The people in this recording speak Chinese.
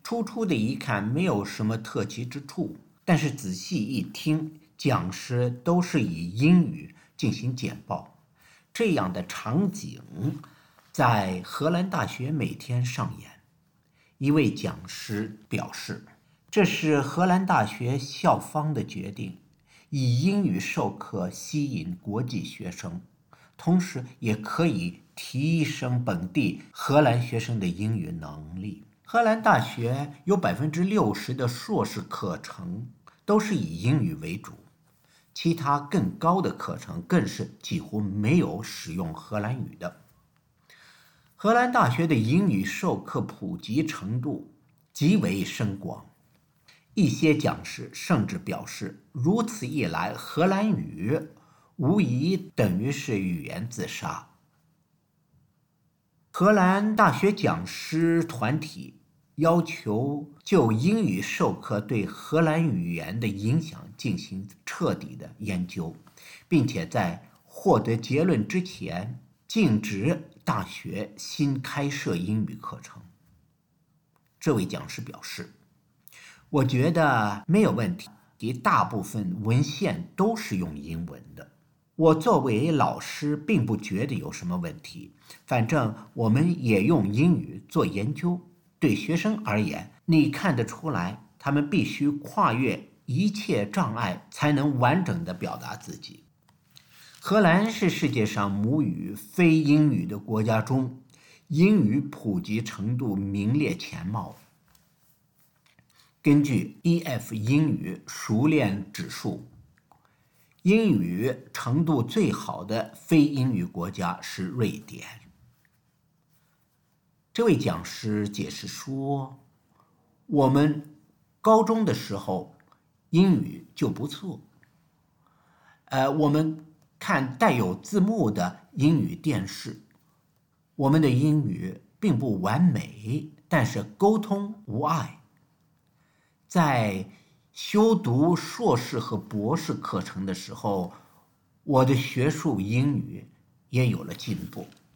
初初的一看没有什么特奇之处，但是仔细一听，讲师都是以英语进行简报，这样的场景在荷兰大学每天上演。一位讲师表示，这是荷兰大学校方的决定，以英语授课吸引国际学生，同时也可以提升本地荷兰学生的英语能力。荷兰大学有60%的硕士课程都是以英语为主，其他更高的课程更是几乎没有使用荷兰语的。荷兰大学的英语授课普及程度极为深广，一些讲师甚至表示，如此一来，荷兰语无疑等于是语言自杀。荷兰大学讲师团体要求就英语授课对荷兰语言的影响进行彻底的研究，并且在获得结论之前禁止大学新开设英语课程。这位讲师表示，我觉得没有问题，大部分文献都是用英文的。我作为老师并不觉得有什么问题，反正我们也用英语做研究。对学生而言，你看得出来，他们必须跨越一切障碍才能完整地表达自己。荷兰是世界上母语非英语的国家中英语普及程度名列前茅。根据 EF 英语熟练指数，英语程度最好的非英语国家是瑞典。这位讲师解释说，我们高中的时候英语就不错，我们看带有字幕的英语电视，我们的英语并不完美，但是沟通无碍。在修读硕士和博士课程的时候，我的学术英语也有了进步。